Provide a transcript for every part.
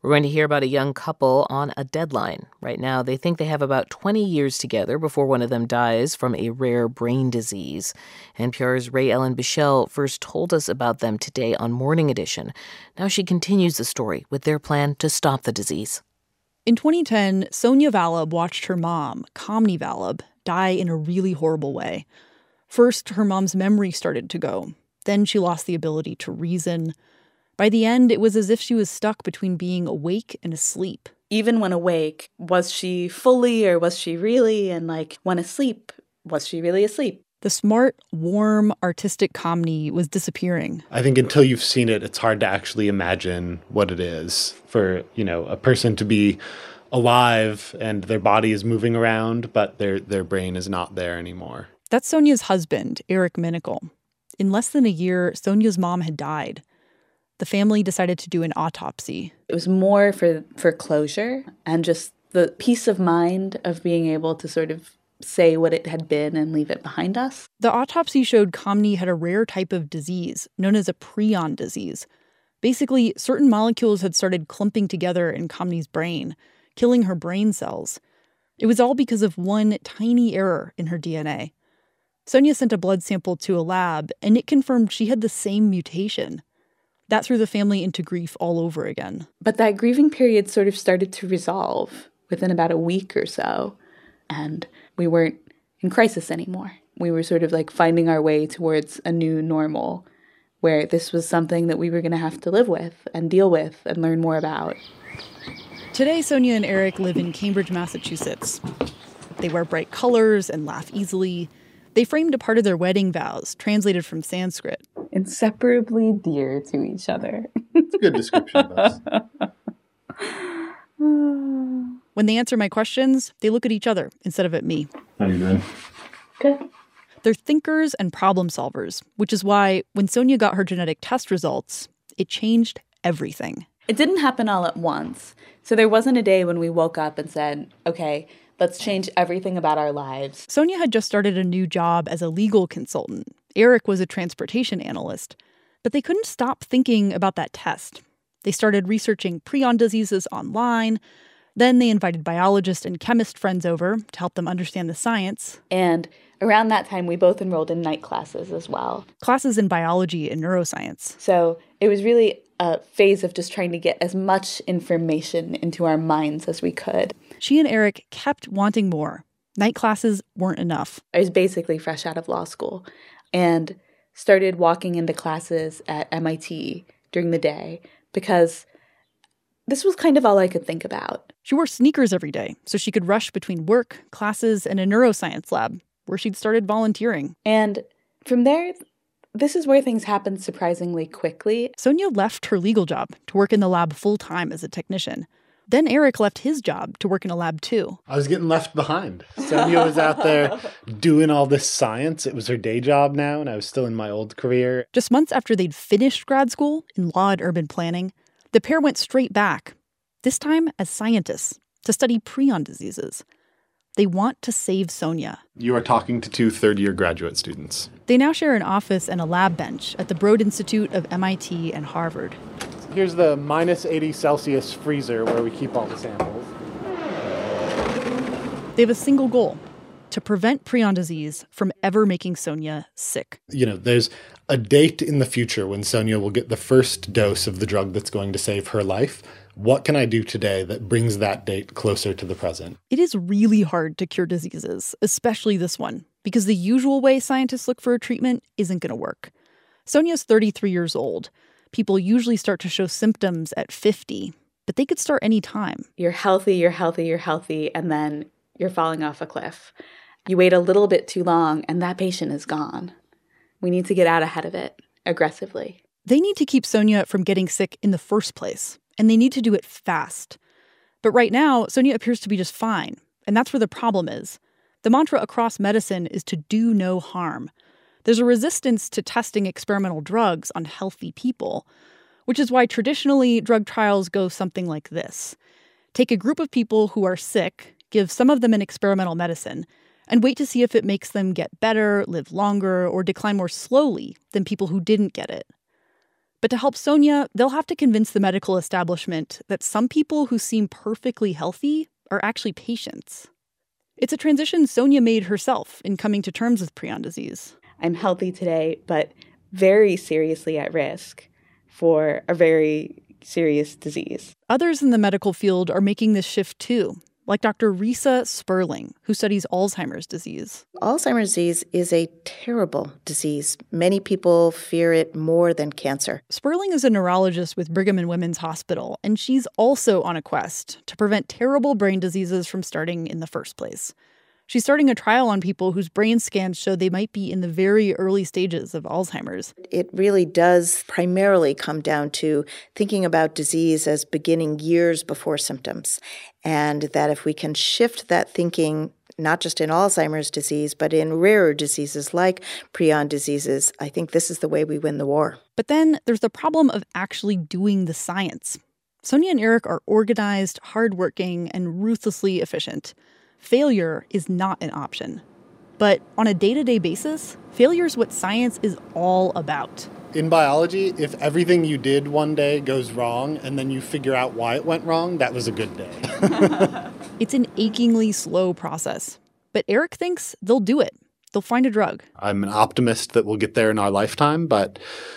We're going to hear about a young couple on a deadline. Right now, they think they have about 20 years together before one of them dies from a rare brain disease. NPR's Ray Ellen Bichelle first told us about them today on Morning Edition. Now she continues the story with their plan to stop the disease. In 2010, Sonia Valab watched her mom, Kamini Valab, die in a really horrible way. First, her mom's memory started to go. Then she lost the ability to reason. By the end, it was as if she was stuck between being awake and asleep. Even when awake, was she fully or was she really? And when asleep, was she really asleep? The smart, warm, artistic Kamini was disappearing. I think until you've seen it, it's hard to actually imagine what it is for, a person to be alive and their body is moving around, but their brain is not there anymore. That's Sonia's husband, Eric Minical. In less than a year, Sonia's mom had died. The family decided to do an autopsy. It was more for closure and just the peace of mind of being able to sort of say what it had been and leave it behind us. The autopsy showed Kamini had a rare type of disease known as a prion disease. Basically, certain molecules had started clumping together in Kamini's brain, killing her brain cells. It was all because of one tiny error in her DNA. Sonia sent a blood sample to a lab, and it confirmed she had the same mutation. That threw the family into grief all over again. But that grieving period sort of started to resolve within about a week or so, and we weren't in crisis anymore. We were sort of finding our way towards a new normal where this was something that we were going to have to live with and deal with and learn more about. Today, Sonia and Eric live in Cambridge, Massachusetts. They wear bright colors and laugh easily. They framed a part of their wedding vows, translated from Sanskrit. Inseparably dear to each other. It's a good description of us. When they answer my questions, they look at each other instead of at me. How you doing? Good. They're thinkers and problem solvers, which is why when Sonia got her genetic test results, it changed everything. It didn't happen all at once. So there wasn't a day when we woke up and said, okay, let's change everything about our lives. Sonia had just started a new job as a legal consultant. Eric was a transportation analyst. But they couldn't stop thinking about that test. They started researching prion diseases online. Then they invited biologist and chemist friends over to help them understand the science. And around that time, we both enrolled in night classes as well. Classes in biology and neuroscience. So it was really a phase of just trying to get as much information into our minds as we could. She and Eric kept wanting more. Night classes weren't enough. I was basically fresh out of law school and started walking into classes at MIT during the day because this was kind of all I could think about. She wore sneakers every day so she could rush between work, classes, and a neuroscience lab where she'd started volunteering. And from there, this is where things happened surprisingly quickly. Sonia left her legal job to work in the lab full-time as a technician. Then Eric left his job to work in a lab too. I was getting left behind. Sonia was out there doing all this science. It was her day job now, and I was still in my old career. Just months after they'd finished grad school in law and urban planning, the pair went straight back, this time as scientists, to study prion diseases. They want to save Sonia. You are talking to two third-year graduate students. They now share an office and a lab bench at the Broad Institute of MIT and Harvard. Here's the minus 80 Celsius freezer where we keep all the samples. They have a single goal: to prevent prion disease from ever making Sonia sick. There's a date in the future when Sonia will get the first dose of the drug that's going to save her life. What can I do today that brings that date closer to the present? It is really hard to cure diseases, especially this one, because the usual way scientists look for a treatment isn't going to work. Sonia's 33 years old. People usually start to show symptoms at 50, but they could start any time. You're healthy, and then you're falling off a cliff. You wait a little bit too long, and that patient is gone. We need to get out ahead of it, aggressively. They need to keep Sonia from getting sick in the first place, and they need to do it fast. But right now, Sonia appears to be just fine, and that's where the problem is. The mantra across medicine is to do no harm. There's a resistance to testing experimental drugs on healthy people, which is why traditionally drug trials go something like this. Take a group of people who are sick, give some of them an experimental medicine, and wait to see if it makes them get better, live longer, or decline more slowly than people who didn't get it. But to help Sonia, they'll have to convince the medical establishment that some people who seem perfectly healthy are actually patients. It's a transition Sonia made herself in coming to terms with prion disease. I'm healthy today, but very seriously at risk for a very serious disease. Others in the medical field are making this shift too, like Dr. Risa Sperling, who studies Alzheimer's disease. Alzheimer's disease is a terrible disease. Many people fear it more than cancer. Sperling is a neurologist with Brigham and Women's Hospital, and she's also on a quest to prevent terrible brain diseases from starting in the first place. She's starting a trial on people whose brain scans show they might be in the very early stages of Alzheimer's. It really does primarily come down to thinking about disease as beginning years before symptoms. And that if we can shift that thinking, not just in Alzheimer's disease, but in rarer diseases like prion diseases, I think this is the way we win the war. But then there's the problem of actually doing the science. Sonia and Eric are organized, hardworking, and ruthlessly efficient. Failure is not an option. But on a day-to-day basis, failure is what science is all about. In biology, if everything you did one day goes wrong and then you figure out why it went wrong, that was a good day. It's an achingly slow process. But Eric thinks they'll do it. They'll find a drug. I'm an optimist that we'll get there in our lifetime, but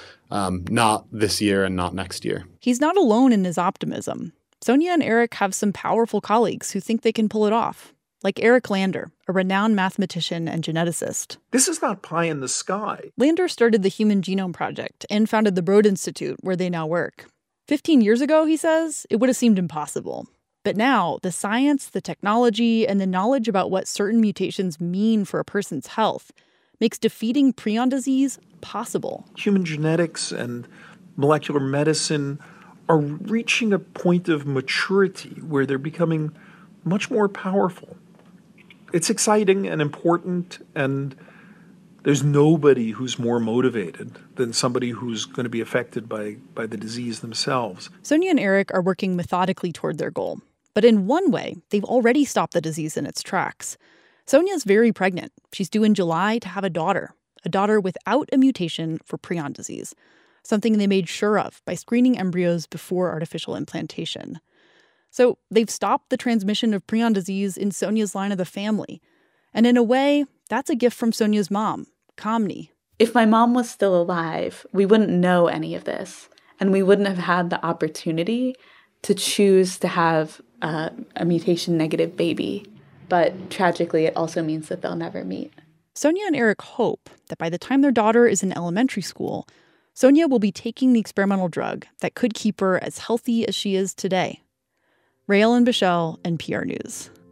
not this year and not next year. He's not alone in his optimism. Sonia and Eric have some powerful colleagues who think they can pull it off. Like Eric Lander, a renowned mathematician and geneticist. This is not pie in the sky. Lander started the Human Genome Project and founded the Broad Institute, where they now work. 15 years ago, he says, it would have seemed impossible. But now, the science, the technology, and the knowledge about what certain mutations mean for a person's health makes defeating prion disease possible. Human genetics and molecular medicine are reaching a point of maturity where they're becoming much more powerful. It's exciting and important, and there's nobody who's more motivated than somebody who's going to be affected by the disease themselves. Sonia and Eric are working methodically toward their goal. But in one way, they've already stopped the disease in its tracks. Sonia's very pregnant. She's due in July to have a daughter without a mutation for prion disease, something they made sure of by screening embryos before artificial implantation. So they've stopped the transmission of prion disease in Sonia's line of the family. And in a way, that's a gift from Sonia's mom, Kamini. If my mom was still alive, we wouldn't know any of this. And we wouldn't have had the opportunity to choose to have a mutation-negative baby. But tragically, it also means that they'll never meet. Sonia and Eric hope that by the time their daughter is in elementary school, Sonia will be taking the experimental drug that could keep her as healthy as she is today. Rae Ellen Bichelle, NPR News.